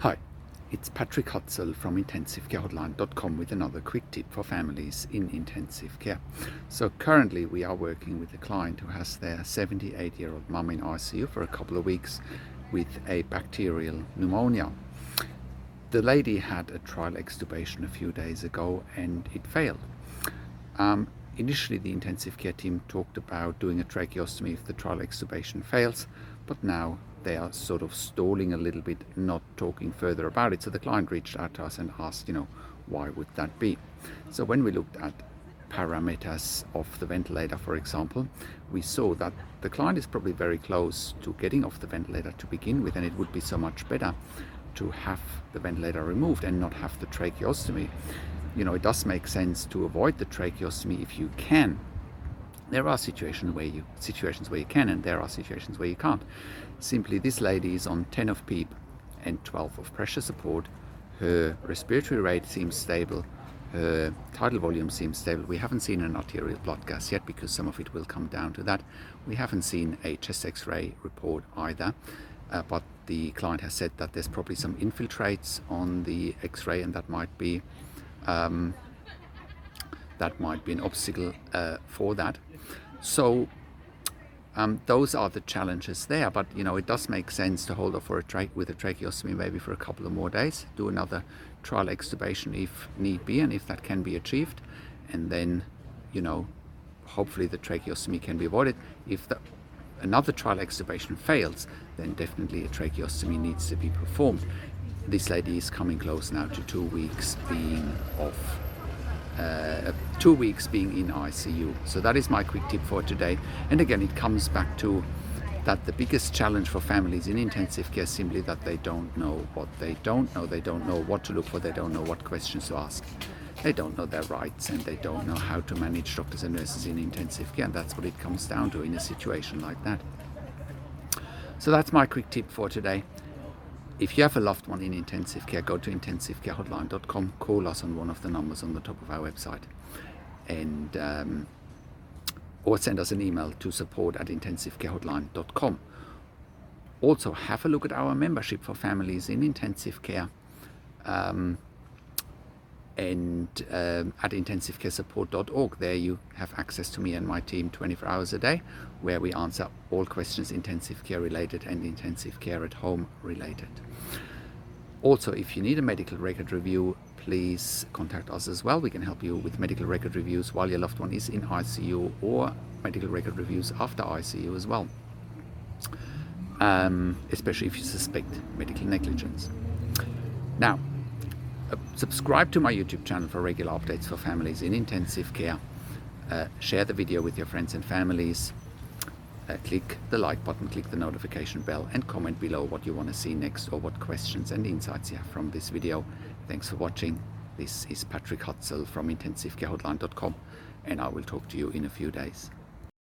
Hi, it's Patrick Hutzel from IntensiveCareHotline.com with another quick tip for families in intensive care. So currently we are working with a client who has their 78-year-old mum in ICU for a couple of weeks with a bacterial pneumonia. The lady had a trial extubation a few days ago and it failed. Initially the intensive care team talked about doing a tracheostomy if the trial extubation fails, but now they are sort of stalling a little bit, not talking further about it. So the client reached out to us and asked, why would that be? So when we looked at parameters of the ventilator, for example, we saw that the client is probably very close to getting off the ventilator to begin with, and it would be so much better to have the ventilator removed and not have the tracheostomy. It does make sense to avoid the tracheostomy if you can. There are situations where you can, and there are situations where you can't. Simply, this lady is on 10 of PEEP and 12 of pressure support. Her respiratory rate seems stable. Her tidal volume seems stable. We haven't seen an arterial blood gas yet because some of it will come down to that. We haven't seen a chest X-ray report either, but the client has said that there's probably some infiltrates on the X-ray, and that might be an obstacle for that. So those are the challenges there, but it does make sense to hold off with a tracheostomy maybe for a couple of more days, do another trial extubation if need be, and if that can be achieved, and then hopefully the tracheostomy can be avoided. If another trial extubation fails, then definitely a tracheostomy needs to be performed. This lady is coming close now to 2 weeks being off. 2 weeks being in ICU. So that is my quick tip for today. And again, it comes back to that the biggest challenge for families in intensive care is simply that they don't know what they don't know. They don't know what to look for. They don't know what questions to ask. They don't know their rights, and they don't know how to manage doctors and nurses in intensive care. And that's what it comes down to in a situation like that. So that's my quick tip for today. If you have a loved one in intensive care, go to IntensiveCareHotline.com, call us on one of the numbers on the top of our website, and or send us an email to support@IntensiveCareHotline.com. Also, have a look at our membership for families in intensive care, at intensivecaresupport.org. There you have access to me and my team 24 hours a day, where we answer all questions intensive care related and intensive care at home related. Also, if you need a medical record review, please contact us as well. We can help you with medical record reviews while your loved one is in ICU, or medical record reviews after ICU as well, especially if you suspect medical negligence. Now, subscribe to my YouTube channel for regular updates for families in intensive care. Share the video with your friends and families. Click the like button, click the notification bell, and comment below what you want to see next, or what questions and insights you have from this video. Thanks for watching. This is Patrick Hutzel from IntensiveCareHotline.com, and I will talk to you in a few days.